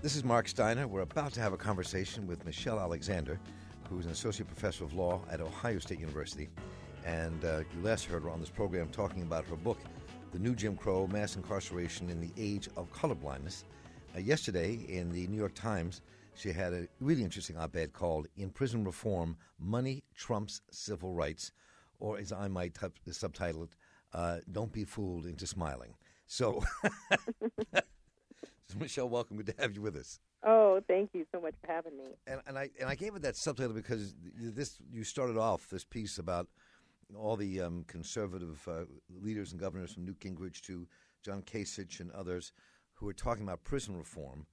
This is Mark Steiner. We're about to have a conversation with Michelle Alexander, who's an associate professor of law at Ohio State University. And you last heard her on this program talking about her book, The New Jim Crow, Mass Incarceration in the Age of Colorblindness. Yesterday, in the New York Times, she had a really interesting op-ed called In Prison Reform, Money Trumps Civil Rights, or as I might subtitle it, Don't Be Fooled into Smiling. So... Michelle, welcome. Good to have you with us. Oh, thank you so much for having me. And I gave it that subtitle because you started off this piece about all the conservative leaders and governors from Newt Gingrich to John Kasich and others who are talking about prison reform,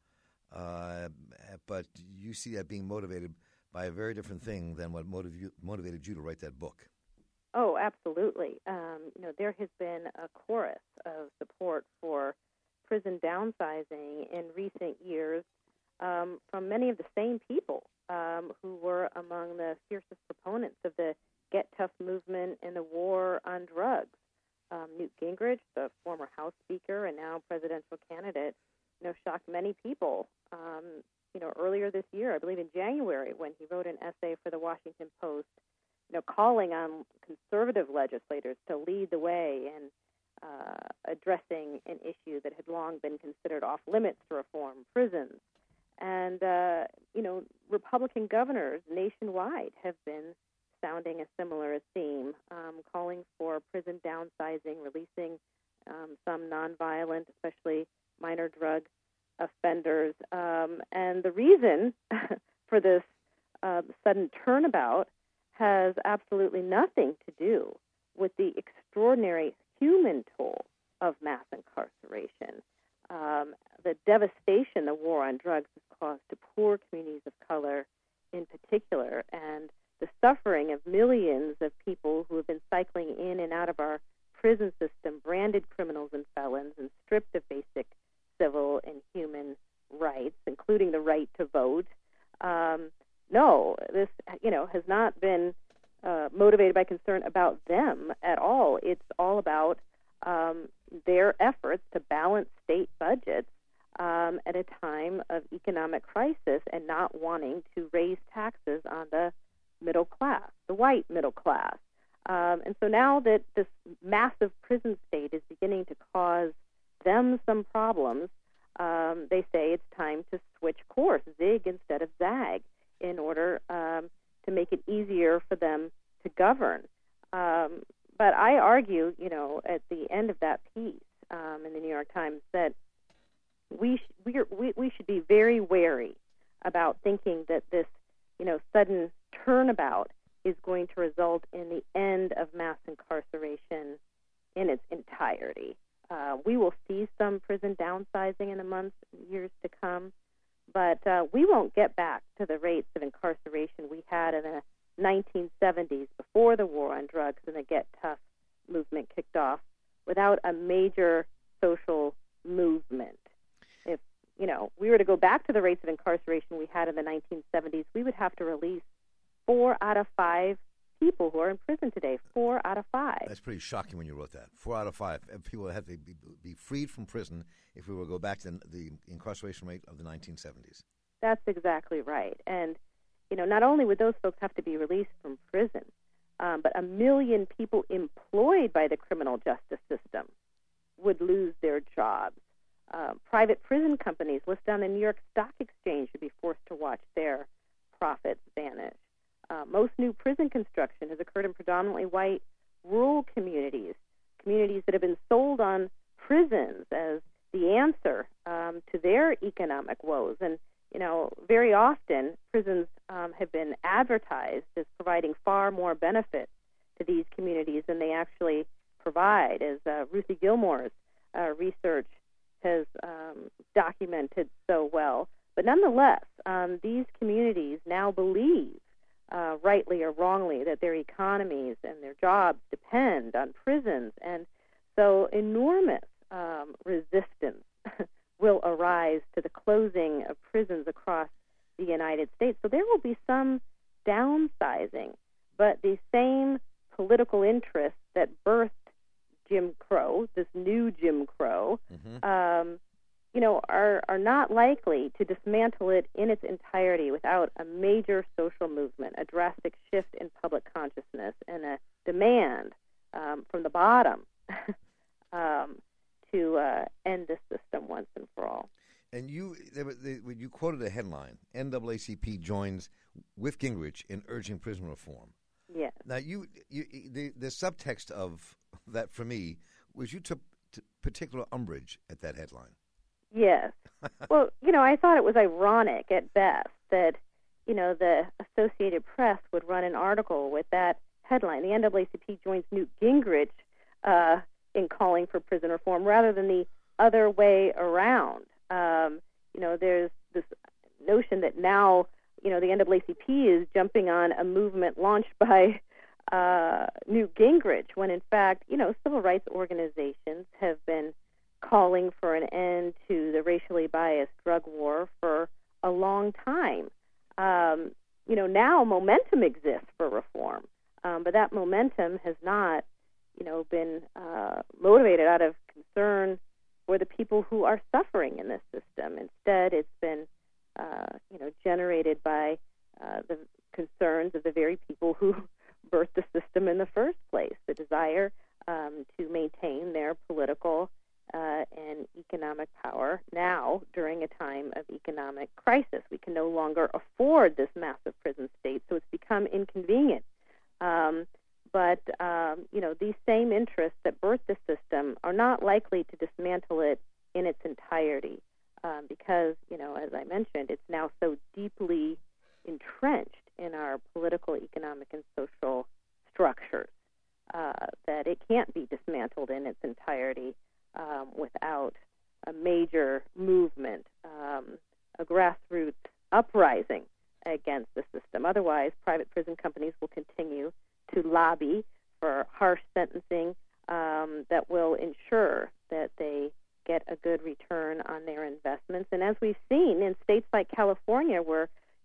but you see that being motivated by a very different thing than what motivated you to write that book. Oh, absolutely. There has been a chorus of support for prison downsizing in recent years from many of the same people who were among the fiercest proponents of the Get Tough movement in the war on drugs. Newt Gingrich, the former House Speaker and now presidential candidate, shocked many people. Earlier this year, I believe in January, when he wrote an essay for the Washington Post, calling on conservative legislators to lead the way in addressing an issue that had long been considered off limits to reform, prisons. And, Republican governors nationwide have been sounding a similar theme, calling for prison downsizing, releasing some nonviolent, especially minor drug offenders. And the reason for this sudden turnabout has absolutely nothing to do with the extraordinary human toll of mass incarceration. The devastation the war on drugs has caused to poor communities of color in particular, and the suffering of millions of people who have been cycling in and out of our prison system, branded criminals and felons, and stripped of basic civil and human rights, including the right to vote. No, this, has not been motivated by concern about them at all. It's all about their efforts to balance state budgets at a time of economic crisis and not wanting to raise taxes on the middle class, the white middle class. And so now that this massive prison state is beginning to cause them some problems, they say it's time to switch course, zig instead of zag, in order to make it easier for them to govern. But I argue, at the end of that piece in the New York Times, that we should be very wary about thinking that this, sudden turnabout is going to result in the end of mass incarceration in its entirety. We will see some prison downsizing in the months and years to come, but we won't get back to the rates of incarceration we had in the 1970s before the war on drugs and the Get Tough movement kicked off without a major social movement. If, we were to go back to the rates of incarceration we had in the 1970s, we would have to release 4 out of 5 people who are in prison today. 4 out of 5. That's pretty shocking when you wrote that. 4 out of 5 people had to be freed from prison if we were to go back to the incarceration rate of the 1970s. That's exactly right. And, not only would those folks have to be released from prison, but 1 million people employed by the criminal justice system would lose their jobs. Private prison companies listed on the New York Stock Exchange would be forced to watch their profits vanish. Most new prison construction has occurred in predominantly white rural communities that have been sold on prisons as the answer to their economic woes. And, very often prisons have been advertised as providing far more benefits to these communities than they actually provide, as Ruthie Gilmore's research has documented so well. But nonetheless, these communities now believe, rightly or wrongly, that their economies and their jobs depend on prisons. And so enormous resistance will arise to the closing of prisons across the United States. So there will be some downsizing, but the same political interests that birthed Jim Crow, this new Jim Crow, are not likely to dismantle it in its entirety without a major social movement, a drastic shift in public consciousness, and a demand from the bottom to end this system once and for all. And you quoted a headline: NAACP joins with Gingrich in urging prison reform. Yes. Now, the subtext of that for me was you took particular umbrage at that headline. Yes. Well, I thought it was ironic at best that, the Associated Press would run an article with that headline: the NAACP joins Newt Gingrich in calling for prison reform, rather than the other way around. There's this notion that now, the NAACP is jumping on a movement launched by Newt Gingrich, when in fact, civil rights organizations have been calling for an end to the racially biased drug war for a long time. Now momentum exists for reform, but that momentum has not, been motivated out of concern for the people who are suffering in this system. Instead, it's been, generated by the concerns of the very people who birthed the system in the first place, the desire to maintain their political and economic power now during a time of economic crisis. We can no longer afford this massive prison state, so it's become inconvenient. But these same interests that birthed the system are not likely to dismantle it in its entirety because, as I mentioned, it's now so deeply entrenched in our political, economic, and social structures that it can't be dismantled in its entirety without a major movement, a grassroots uprising against the system. Otherwise, private prison companies will continue to lobby for harsh sentencing that will ensure that they get a good return on their investments. And as we've seen in states like California, where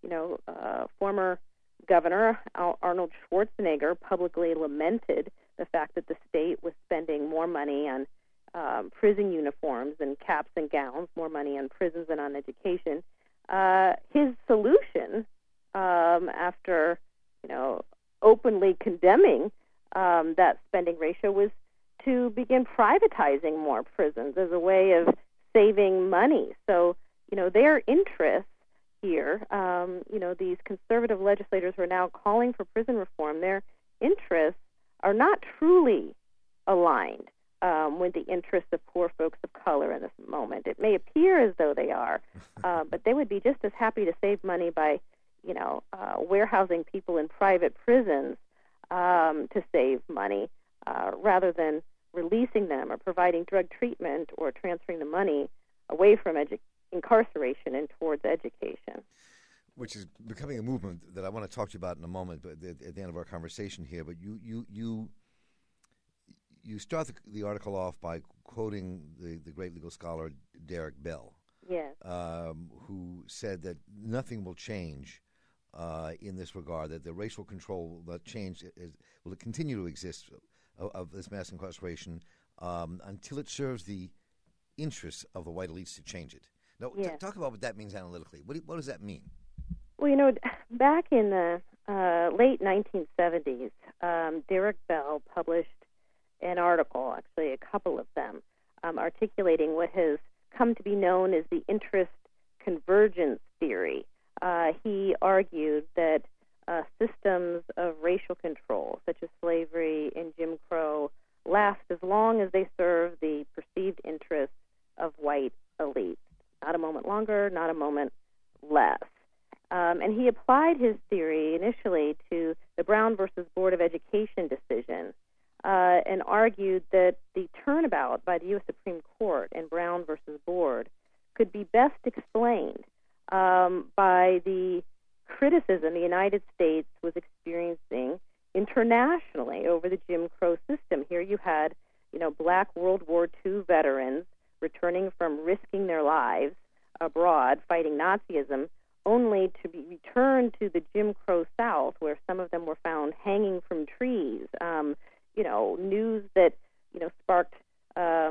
former Governor Arnold Schwarzenegger publicly lamented the fact that the state was spending more money on prison uniforms and caps and gowns, more money on prisons than on education. His solution, after openly condemning that spending ratio, was to begin privatizing more prisons as a way of saving money. So, their interests here, these conservative legislators who are now calling for prison reform, their interests are not truly aligned with the interests of poor folks of color in this moment. It may appear as though they are, but they would be just as happy to save money by, warehousing people in private prisons to save money rather than releasing them or providing drug treatment or transferring the money away from incarceration and towards education. Which is becoming a movement that I want to talk to you about in a moment, but at the end of our conversation here. But you start the article off by quoting the great legal scholar Derek Bell, yes, who said that nothing will change in this regard, that the racial control that change will continue to exist of this mass incarceration until it serves the interests of the white elites to change it. Now, yes. Talk about what that means analytically. What does that mean? Well, back in the late 1970s, Derek Bell published an article, actually a couple of them, articulating what has come to be known as the interest convergence theory. He argued that systems of racial control, such as slavery and Jim Crow, last as long as they serve the perceived interests of white elites. Not a moment longer, not a moment less. And he applied his theory initially to the Brown versus Board of Education decision and argued that the turnabout by the U.S. Supreme Court in Brown versus Board could be best explained by the criticism the United States was experiencing internationally over the Jim Crow system. Here you had, black World War II veterans returning from risking their lives abroad fighting Nazism, only to be returned to the Jim Crow South, where some of them were found hanging from trees. News that, sparked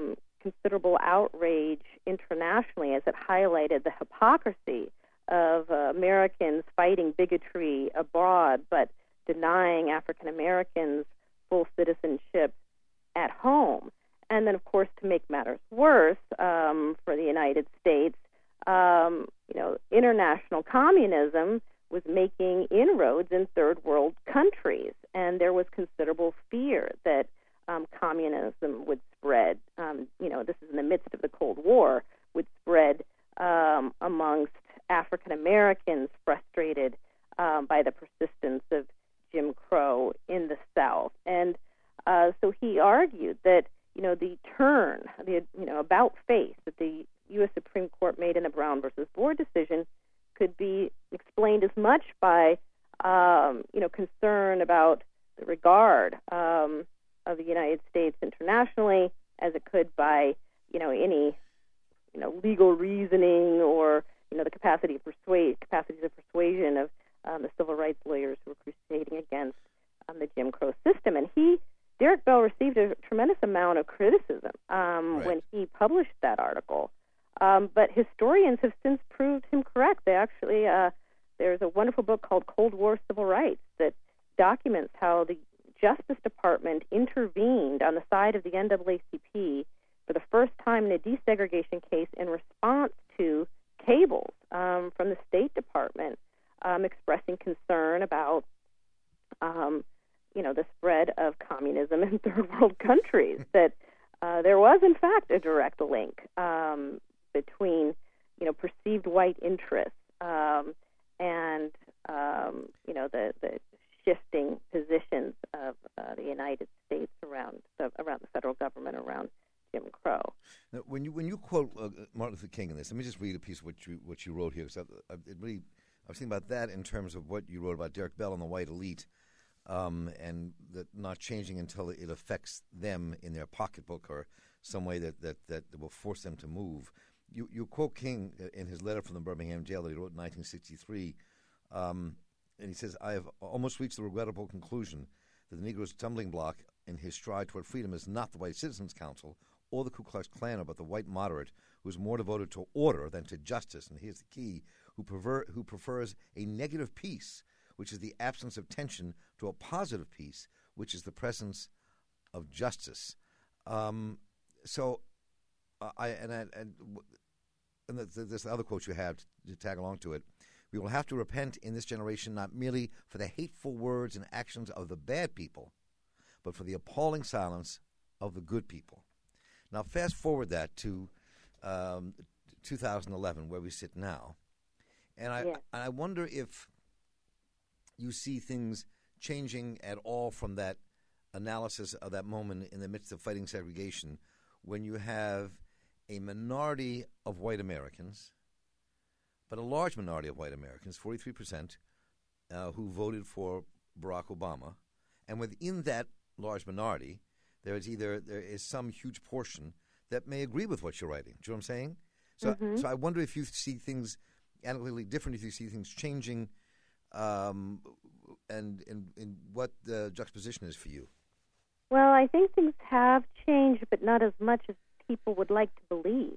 considerable outrage internationally as it highlighted the hypocrisy of Americans fighting bigotry abroad but denying African Americans full citizenship at home. And then, of course, to make matters worse for the United States, international communism was making inroads in third world countries, and there was considerable fear that communism would spread. This is in the midst of the Cold War, would spread amongst African Americans frustrated by the persistence of Jim Crow in the South. And so he argued that the turn, about face that the U.S. Supreme Court made in the Brown versus Board decision could be explained as much by concern about the regard of the United States internationally as it could by any legal reasoning or the capacity of persuasion of the civil rights lawyers who were crusading against the Jim Crow system. And Derek Bell received a tremendous amount of criticism when he published that article. But historians have since proved him correct. They actually, there's a wonderful book called Cold War Civil Rights that documents how the Justice Department intervened on the side of the NAACP for the first time in a desegregation case in response to cables from the State Department expressing concern about the spread of communism in third world countries, that there was, in fact, a direct link between, perceived white interests and, the shifting positions of the United States around the federal government, around Jim Crow. Now, when you quote Martin Luther King in this, let me just read a piece of what you wrote here, because I was thinking about that in terms of what you wrote about Derek Bell and the white elite. And that not changing until it affects them in their pocketbook or some way that will force them to move. You quote King in his letter from the Birmingham jail that he wrote in 1963, and he says, "I have almost reached the regrettable conclusion that the Negro's stumbling block in his stride toward freedom is not the White Citizens Council or the Ku Klux Klan, but the white moderate who is more devoted to order than to justice." And here's the key: who prefers a negative peace, which is the absence of tension, to a positive peace, which is the presence of justice. This other quote you have to tag along to it: "We will have to repent in this generation not merely for the hateful words and actions of the bad people, but for the appalling silence of the good people." Now, fast forward that to 2011, where we sit now, and I wonder if you see things changing at all from that analysis of that moment in the midst of fighting segregation, when you have a minority of white Americans, but a large minority of white Americans, 43%, who voted for Barack Obama, and within that large minority, there is some huge portion that may agree with what you're writing. Do you know what I'm saying? So I wonder if you see things analytically different, if you see things changing, and what the juxtaposition is for you. Well, I think things have changed, but not as much as people would like to believe.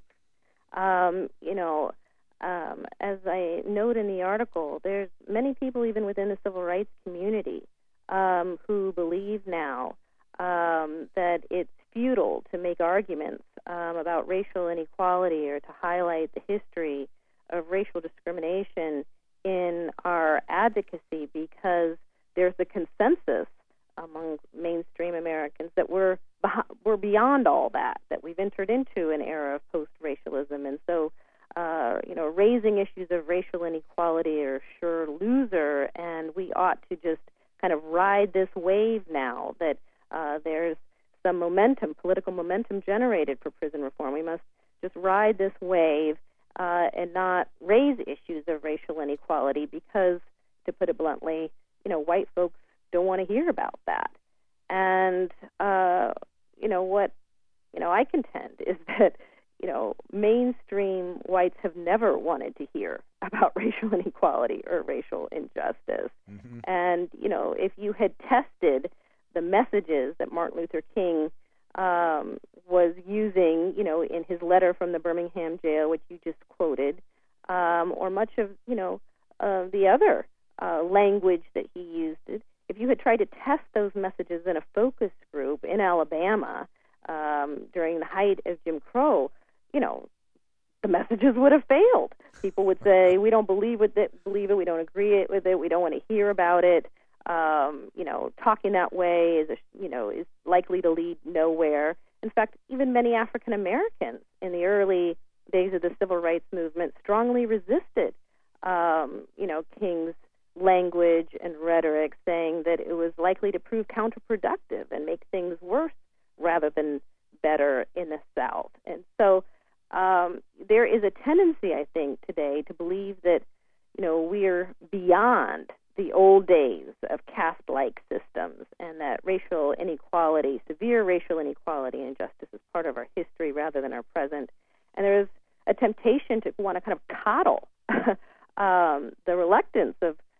As I note in the article, there's many people even within the civil rights community who believe now that it's futile to make arguments about racial inequality or to highlight the history of racial discrimination in our advocacy, because there's a consensus among mainstream Americans that we're beyond all that we've entered into an era of post-racialism. And so, raising issues of racial inequality are sure loser, and we ought to just kind of ride this wave now that there's some momentum, political momentum generated for prison reform. We must just ride this wave and not raise issues of racial inequality because, to put it bluntly, white folks don't want to hear about that. And, what I contend is that, mainstream whites have never wanted to hear about racial inequality or racial injustice. Mm-hmm. And, if you had tested the messages that Martin Luther King was using, in his letter from the Birmingham jail, which you just quoted, or much of, the other language that he used. If you had tried to test those messages in a focus group in Alabama during the height of Jim Crow, the messages would have failed. People would say, we don't believe it, we don't agree with it, we don't want to hear about it. Talking that way is likely to lead nowhere. In fact, even many African Americans in the early days of the civil rights movement strongly resisted, King's language and rhetoric, saying that it was likely to prove counterproductive and make things worse rather than better in the South. And so there is a tendency, I think, today to believe that, we're beyond the old days of caste-like systems, and that racial inequality, severe racial inequality and injustice is part of our history rather than our present. And there is a temptation to want to kind of coddle the reluctance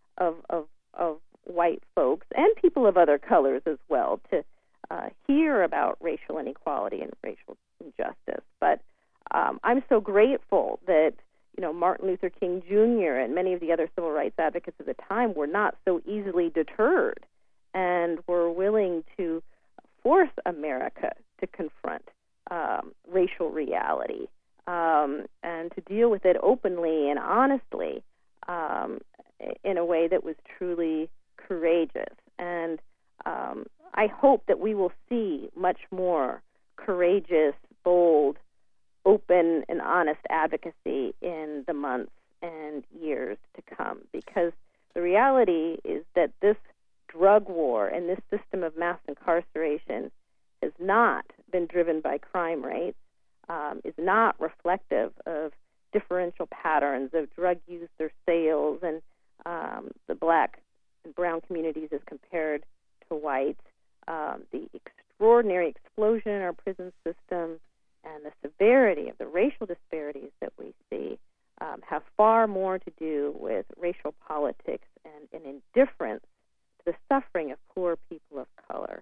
of white folks and people of other colors as well to hear about racial inequality and racial injustice. But I'm so grateful that Martin Luther King Jr. and many of the other civil rights advocates of the time were not so easily deterred and were willing to force America to confront racial reality and to deal with it openly and honestly in a way that was truly courageous. And I hope that we will see much more courageous, bold, open and honest advocacy in the months and years to come, because the reality is that this drug war and this system of mass incarceration has not been driven by crime rates, is not reflective of differential patterns of drug use or sales and the black and brown communities as compared to whites, the extraordinary explosion in our prison system, and the severity of the racial disparities that we see have far more to do with racial politics and an indifference to the suffering of poor people of color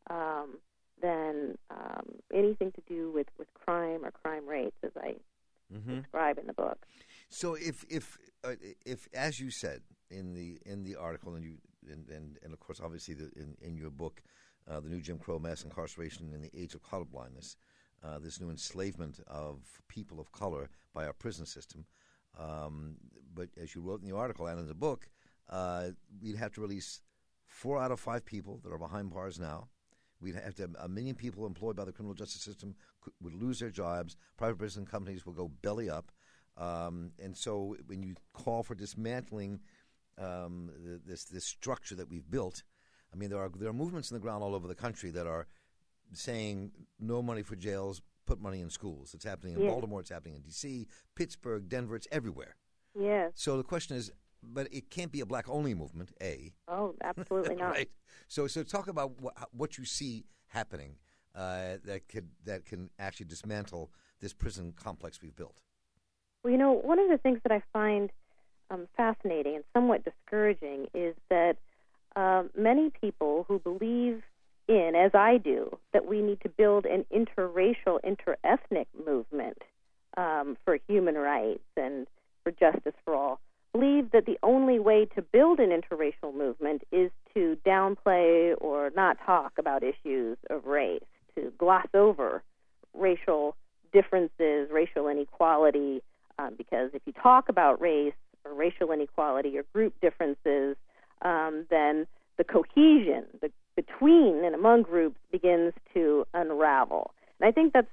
than anything to do with crime or crime rates, as I describe in the book. So, if as you said in the article, and of course, obviously, in your book, The New Jim Crow: Mass Incarceration in the Age of Colorblindness. This new enslavement of people of color by our prison system. But as you wrote in the article and in the book, we'd have to release 4 out of 5 people that are behind bars now. We'd have to have 1 million people employed by the criminal justice system would lose their jobs. Private prison companies will go belly up. And so when you call for dismantling this structure that we've built, I mean, there are movements in the ground all over the country that are saying no money for jails, put money in schools. It's happening in Baltimore, it's happening in D.C., Pittsburgh, Denver, it's everywhere. Yes. So the question is, but it can't be a black-only movement, A. Oh, absolutely not. Right. So talk about what you see happening that can actually dismantle this prison complex we've built. Well, one of the things that I find fascinating and somewhat discouraging is that many people who believe in, as I do, that we need to build an interracial, interethnic movement for human rights and for justice for all, believe that the only way to build an interracial movement is to downplay or not talk about issues of race, to gloss over racial differences, racial inequality, because if you talk about race or racial inequality or group differences, then the cohesion between and among groups begins to unravel. And I think that's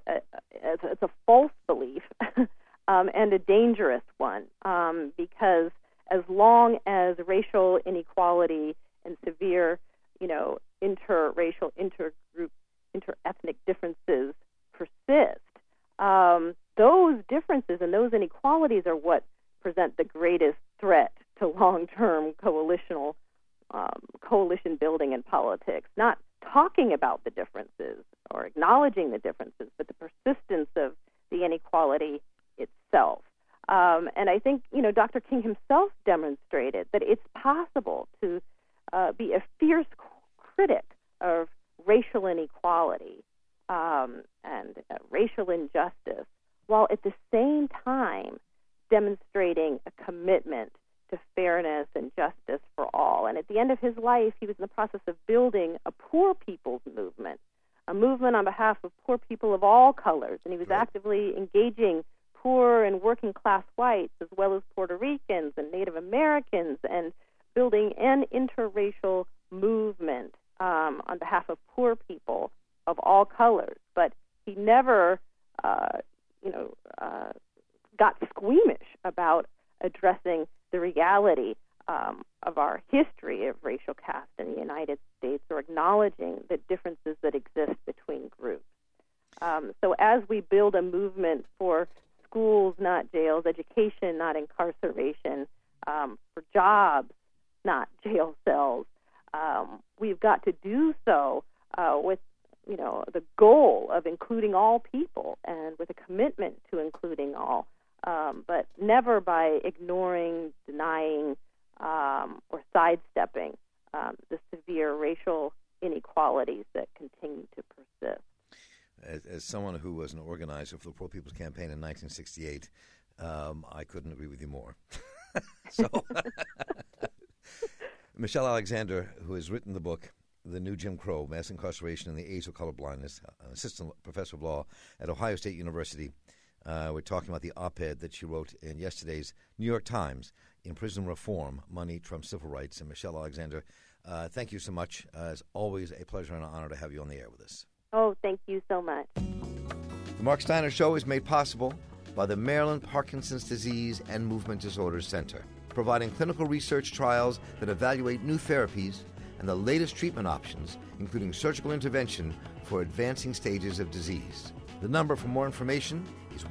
a false belief and a dangerous one, because as long as racial inequality and severe, interracial, intergroup, interethnic differences persist, those differences and those inequalities are what present the greatest threat to long-term coalition building in politics. Not talking about the differences or acknowledging the differences, but the persistence of the inequality itself. And I think, Dr. King himself demonstrated that it's possible to be a fierce critic of racial inequality and racial injustice, while at the same time demonstrating a commitment to fairness and justice for all. And at the end of his life, he was in the process of building a poor people's movement, a movement on behalf of poor people of all colors. And he was actively engaging poor and working class whites, as well as Puerto Ricans and Native Americans, and building an interracial movement on behalf of poor people of all colors. But he never, got squeamish about addressing the reality of our history of racial caste in the United States, or acknowledging the differences that exist between groups. So as we build a movement for schools, not jails, education, not incarceration, for jobs, not jail cells, we've got to do so with the goal of including all people and with a commitment to including all, but never by ignoring, denying, or sidestepping the severe racial inequalities that continue to persist. As someone who was an organizer for the Poor People's Campaign in 1968, I couldn't agree with you more. So, Michelle Alexander, who has written the book, The New Jim Crow, Mass Incarceration and the Age of Colorblindness, assistant professor of law at Ohio State University. We're talking about the op-ed that she wrote in yesterday's New York Times, In Prison Reform, Money Trumps Civil Rights. And Michelle Alexander, thank you so much. It's always a pleasure and an honor to have you on the air with us. Oh, thank you so much. The Mark Steiner Show is made possible by the Maryland Parkinson's Disease and Movement Disorders Center, providing clinical research trials that evaluate new therapies and the latest treatment options, including surgical intervention for advancing stages of disease. The number for more information is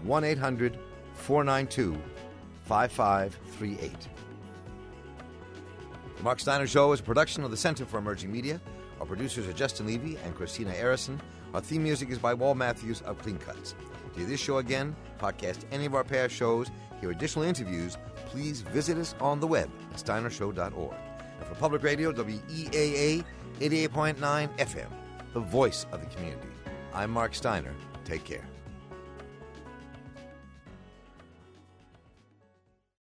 1-800-492-5538. The Mark Steiner Show is a production of the Center for Emerging Media. Our producers are Justin Levy and Christina Arison. Our theme music is by Wal Matthews of Clean Cuts. To hear this show again, podcast any of our past shows, hear additional interviews, please visit us on the web at steinershow.org. And for Public Radio, WEAA 88.9 FM, the voice of the community. I'm Mark Steiner. Take care.